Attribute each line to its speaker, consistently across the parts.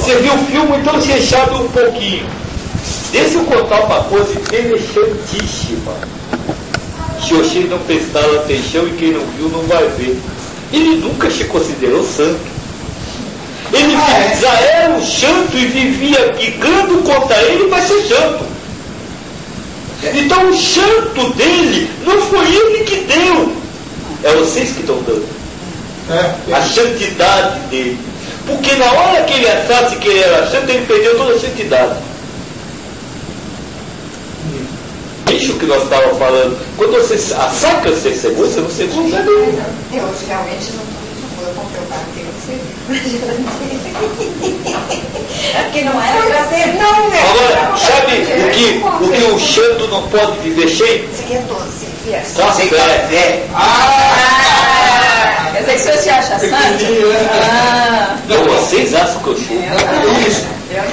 Speaker 1: Você viu o filme, então você sabe um pouquinho. Deixa eu contar uma coisa interessantíssima. Se você não prestar atenção e quem não viu não vai ver. Ele nunca se considerou santo. Ele já era um santo e vivia brigando contra ele para ser santo. Então o santo dele não foi ele que deu. É vocês que estão dando. A santidade dele. Porque na hora que ele achasse que ele era santo, ele perdeu toda a santidade. Isso que nós estávamos falando. Quando você saca ser seguro, você não segura nada.
Speaker 2: Eu realmente não vou comprovar que você. É porque não era para ser, não é.
Speaker 1: Agora, sabe o que o santo não pode viver sem?
Speaker 2: Isso aqui é doce.
Speaker 1: Café.
Speaker 2: Quer dizer que você se acha santo?
Speaker 1: Não, vocês acham que eu sou. Isso.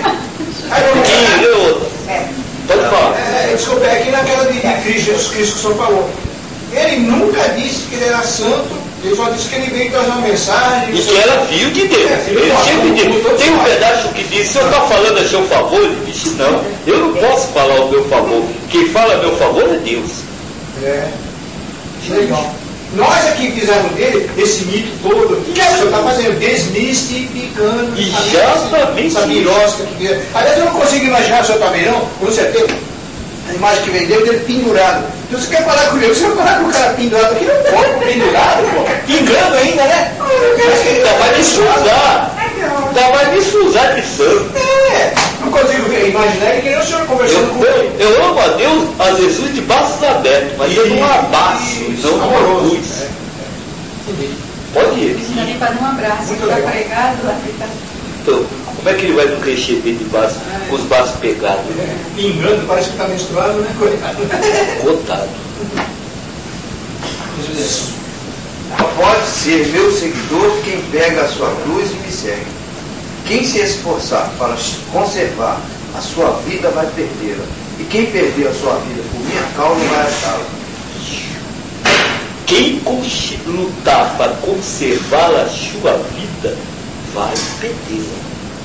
Speaker 1: Pode falar.
Speaker 3: Desculpa, é aqui naquela de Cristo, Jesus Cristo que o senhor falou. Ele nunca disse que ele era santo, ele só disse que ele veio trazer uma mensagem.
Speaker 1: E que era filho de Deus. Ele sempre disse. Tem um pedaço que diz, se eu estou falando a seu favor, ele disse, não, eu não posso falar ao meu favor. Quem fala a meu favor é Deus.
Speaker 3: Legal. Nós aqui fizemos dele esse mito todo, que o senhor está fazendo, desmistificando essa birosca que veio. Aliás, eu não consigo imaginar, o senhor também não, com certeza, a imagem que vendeu dele pendurado. Então você quer falar comigo, você vai falar com o cara pendurado aqui no corpo, pendurado, pô, pingando ainda, né?
Speaker 1: Ainda vai me usar de santo.
Speaker 3: Não consigo imaginar que nem o senhor conversando com ele.
Speaker 1: Eu amo a Deus, a Jesus de braços abertos, mas eu não abraço, não amoroso. Pode ir.
Speaker 2: Isso também faz um abraço, está pregado lá.
Speaker 1: Então, como é que ele vai nos receber de braços, com os braços pegados?
Speaker 3: Pingando, parece que está menstruado, né?
Speaker 1: Coitado.
Speaker 4: Pode ser meu seguidor quem pega a sua cruz e me segue. Quem se esforçar para conservar a sua vida vai perdê-la. E quem perder a sua vida por minha causa vai achá-la.
Speaker 1: Quem lutar para conservar a sua vida vai perdê-la.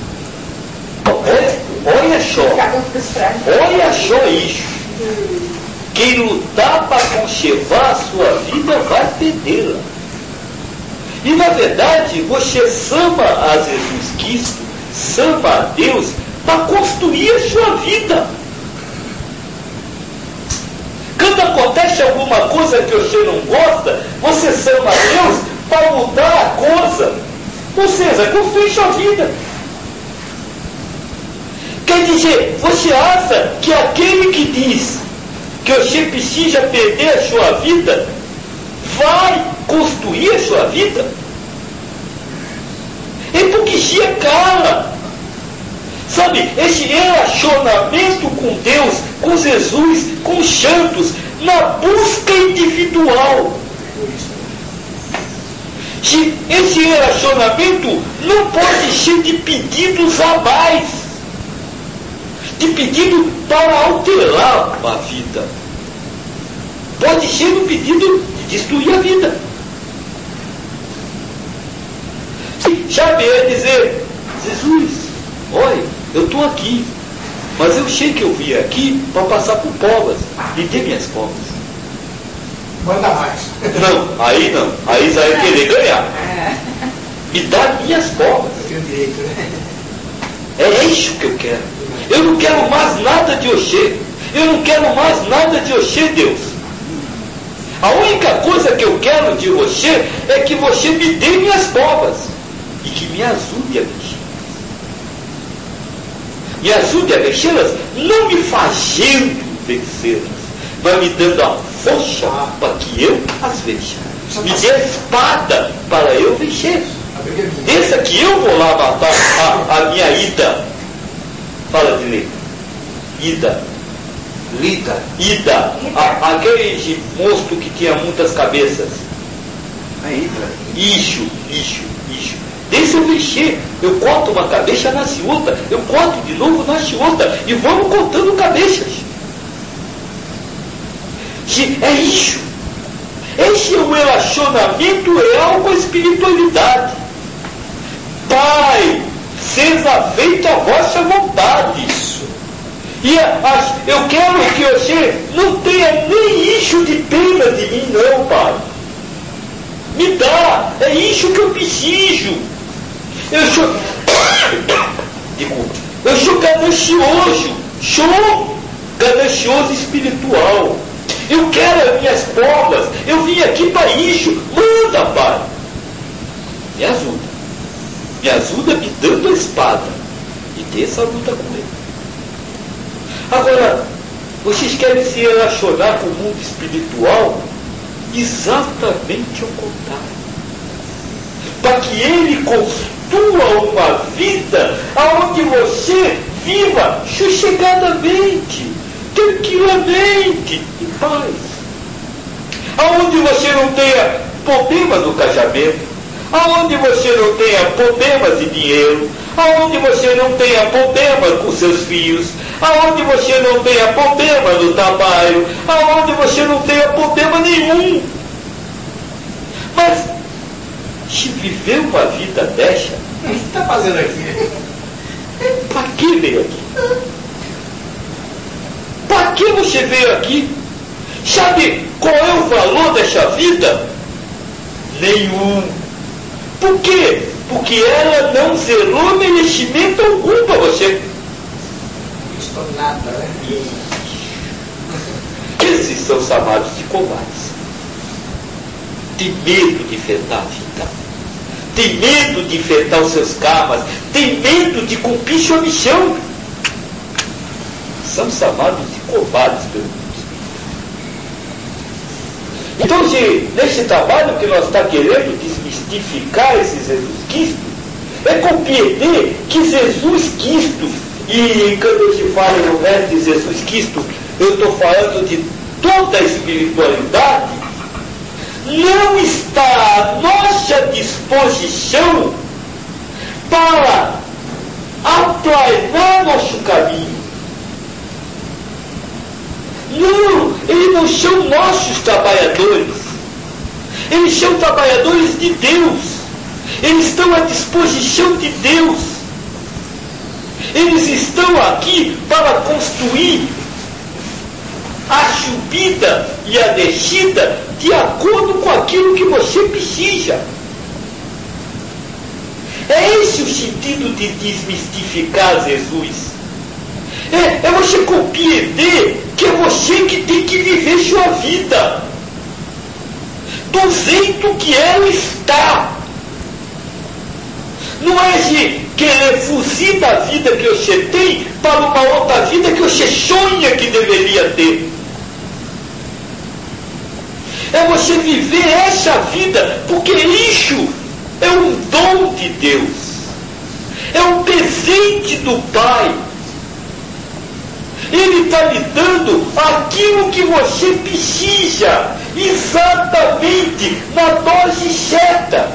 Speaker 1: Olha só isso. Quem lutar para conservar a sua vida vai perdê-la. E na verdade, você sama a Jesus Cristo, sama a Deus para construir a sua vida. Quando acontece alguma coisa que você não gosta, você sama a Deus para mudar a coisa. Ou seja, construir sua vida. Quer dizer, você acha que aquele que diz que você precisa perder a sua vida vai construir a sua vida? É hipocrisia clara. Sabe, esse relacionamento com Deus, com Jesus, com os santos, na busca individual. Esse relacionamento não pode ser de pedidos a mais, de pedido para alterar a vida. Pode ser um pedido de destruir a vida. Sabe, é dizer, Jesus, olha, eu estou aqui, mas eu sei que eu vim aqui para passar por provas. Me dê minhas provas.
Speaker 3: Manda mais.
Speaker 1: Não, aí já é querer ganhar. Me dá minhas provas.
Speaker 3: Eu tenho direito, né?
Speaker 1: É isso que eu quero. Eu não quero mais nada de você. Eu não quero mais nada de você, Deus. A única coisa que eu quero de você é que você me dê minhas provas e que me ajude a vencê-las. Me ajude a vencê-las, não me fazendo vencê-las, mas me dando a força para que eu as vença. Me dê a espada para eu vencer. Esse aqui eu vou lá matar a minha Ida. Fala direito. Ida. Ida. Aquele monstro que tinha muitas cabeças.
Speaker 4: A Hidra.
Speaker 1: Isso. Deixa eu mexer. Eu corto uma cabeça, nasce outra. Eu corto de novo, nasce outra. E vamos cortando cabeças. É isso. Esse é o relacionamento real com a espiritualidade. Pai, seja feita a vossa vontade. E eu quero que você não tenha nem isso de pena de mim, não, Pai. Me dá, é isso que eu preciso. Eu sou ganancioso, ganancioso espiritual. Eu quero as minhas povas, eu vim aqui para isso. Manda, Pai. Me ajuda me dando a espada e ter essa luta com ele. Agora, vocês querem se relacionar com o mundo espiritual? Exatamente ao contrário. Para que ele construa uma vida onde você viva sossegadamente, tranquilamente, em paz. Aonde você não tenha problemas no casamento, aonde você não tenha problemas de dinheiro, aonde você não tenha problemas com seus filhos, aonde você não tenha problema no trabalho, aonde você não tenha problema nenhum. Mas, se viver uma vida dessa,
Speaker 3: o que está fazendo aqui?
Speaker 1: Para que veio aqui? Para que você veio aqui? Sabe qual é o valor dessa vida? Nenhum. Por quê? Porque ela não zerou merecimento algum para você.
Speaker 3: Não é nada, né?
Speaker 1: Esses são chamados de covardes. Tem medo de enfrentar a vida. Tem medo de enfrentar os seus karmas. Tem medo de cumprir sua missão. São chamados de covardes pelo mundo. Então, nesse trabalho que nós estamos querendo desmistificar esse Jesus Cristo, é compreender que Jesus Cristo, e quando eu te falo no mestre Jesus Cristo, eu estou falando de toda a espiritualidade, não está à nossa disposição para aplanar nosso caminho. Não, eles não são nossos trabalhadores. Eles são trabalhadores de Deus. Eles estão à disposição de Deus. Eles estão aqui para construir a subida e a descida de acordo com aquilo que você precisa. É esse o sentido de desmistificar Jesus. É você compreender que é você que tem que viver sua vida do jeito que ela está. Não é de querer fugir da vida que você tem para uma outra vida que você sonha que deveria ter. É você viver essa vida, porque isso é um dom de Deus. É um presente do Pai. Ele está lhe dando aquilo que você precisa, exatamente na dose certa.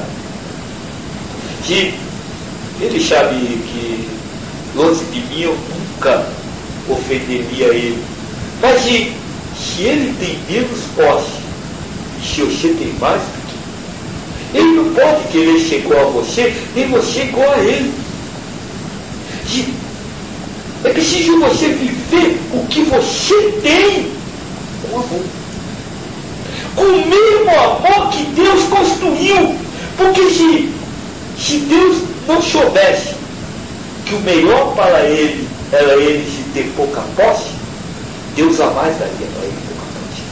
Speaker 1: E ele sabe que longe de mim eu nunca ofenderia ele. Mas se ele tem menos posse, se você tem mais do que ele, não pode querer ser igual a você, nem você igual a ele. É preciso você viver o que você tem com amor. Com o mesmo amor que Deus construiu. Porque se Deus não soubesse que o melhor para ele era ele se ter pouca posse, Deus jamais daria para ele pouca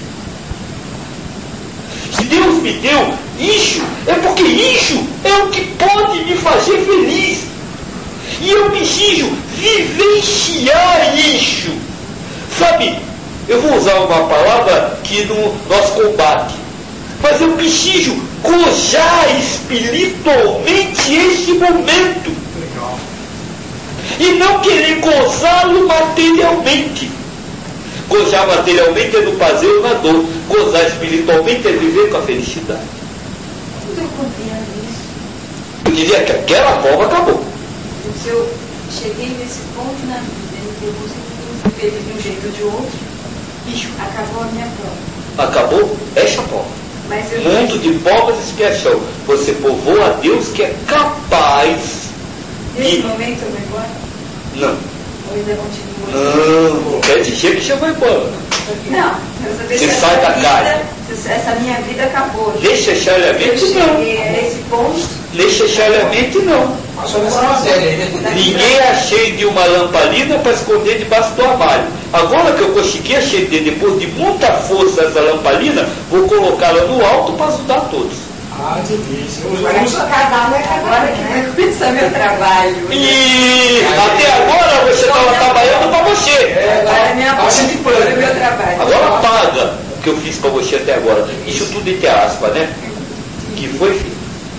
Speaker 1: posse. Se Deus me deu isso, é porque isso é o que pode me fazer feliz. E eu preciso vivenciar isso. Sabe, eu vou usar uma palavra que no nosso combate, mas eu preciso gozar espiritualmente esse momento.
Speaker 3: Legal.
Speaker 1: E não querer gozá-lo materialmente. Gozar materialmente é no prazer ou na dor. Gozar espiritualmente é viver com a felicidade.
Speaker 2: Tudo eu compreendo isso.
Speaker 1: Eu diria que aquela prova acabou.
Speaker 2: Se eu cheguei nesse ponto na vida, eu consegui viver de um jeito ou de outro, bicho, acabou a minha prova.
Speaker 1: Acabou essa prova.
Speaker 2: Mas eu
Speaker 1: Mundo de provas e expiação. Você povoa a Deus que é capaz
Speaker 2: Nesse momento eu vou embora?
Speaker 1: Não.
Speaker 2: Ou ainda continua?
Speaker 1: Não, quer dizer que já vai embora.
Speaker 2: Não,
Speaker 1: você sai da casa.
Speaker 2: Essa minha vida acabou.
Speaker 1: Necessariamente não.
Speaker 2: Esse ponto.
Speaker 1: Necessariamente não. Ninguém acende uma lamparina para esconder debaixo do armário. Agora que eu consegui acender, depois de muita força essa lamparina, vou colocá-la no alto para ajudar todos.
Speaker 3: Ah, difícil.
Speaker 2: Agora que vai começar meu trabalho.
Speaker 1: E até agora você estava trabalhando para você.
Speaker 2: Agora é minha parte, meu trabalho.
Speaker 1: Agora paga o que eu fiz para você até agora. Isso tudo entre aspas, né? Que foi, filho?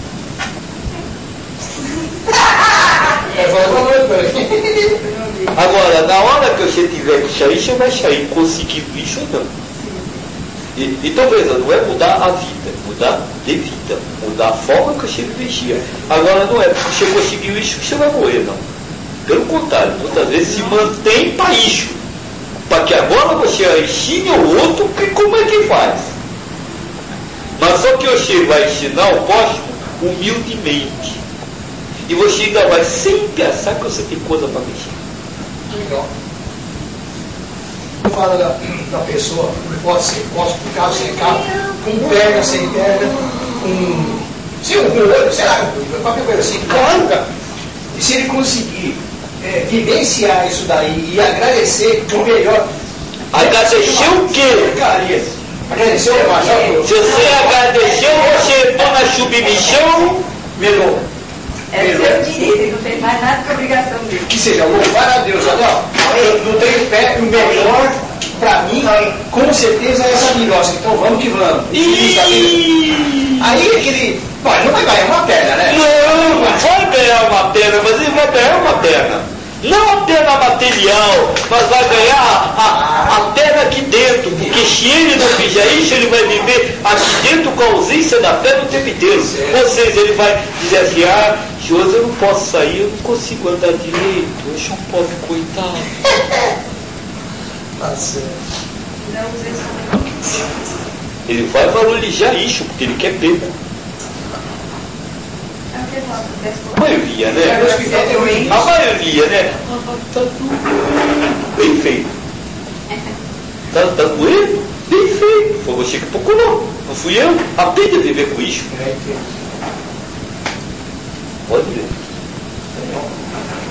Speaker 1: Agora, na hora que você tiver que sair, você vai sair conseguindo isso ou não. Então veja, não é mudar a vida, mudar de vida, mudar a forma que você vivencia. Agora não é porque você conseguiu isso que você vai morrer, não. Pelo contrário, muitas vezes se mantém para isso, para que agora você ensine ao outro que como é que faz. Mas só que você vai ensinar o próximo humildemente. E você ainda vai sem pensar que você tem coisa para mexer.
Speaker 3: Legal. Fala da pessoa, pode ser posto, com carro sem carro, com perna sem perna, com olho, sei lá, qualquer coisa assim. Claro. E se ele conseguir vivenciar isso daí e agradecer o melhor.
Speaker 1: Agradecer o quê?
Speaker 3: Agradecer o melhor.
Speaker 1: Se você agradeceu, você entrou na submissão,
Speaker 3: melhor.
Speaker 2: É seu direito, ele não tem mais nada que obrigação dele.
Speaker 3: Que seja, louvar a Deus, não tem pé, o melhor para mim, com certeza é essa milhoça. Então vamos que vamos. Aí aquele. Bom, ele não vai ganhar uma perna, né?
Speaker 1: Não vai ganhar uma perna, mas ele vai ganhar uma perna. Não a perna material, mas vai ganhar a perna aqui dentro. Porque se ele não fizer isso, ele vai viver aqui dentro com a ausência da perna o tempo inteiro. Ou seja, ele vai dizer assim, José, eu não posso sair, eu não consigo andar direito, eu sou um pobre coitado.
Speaker 3: Tá certo.
Speaker 1: Ele vai valorizar isso, porque ele quer perda. A maioria, né? A maioria, né? Tá doendo. Bem feito. Tá doendo? Bem feito. Foi você que procurou. Não fui eu. Aprende a viver com isso. Pode ver.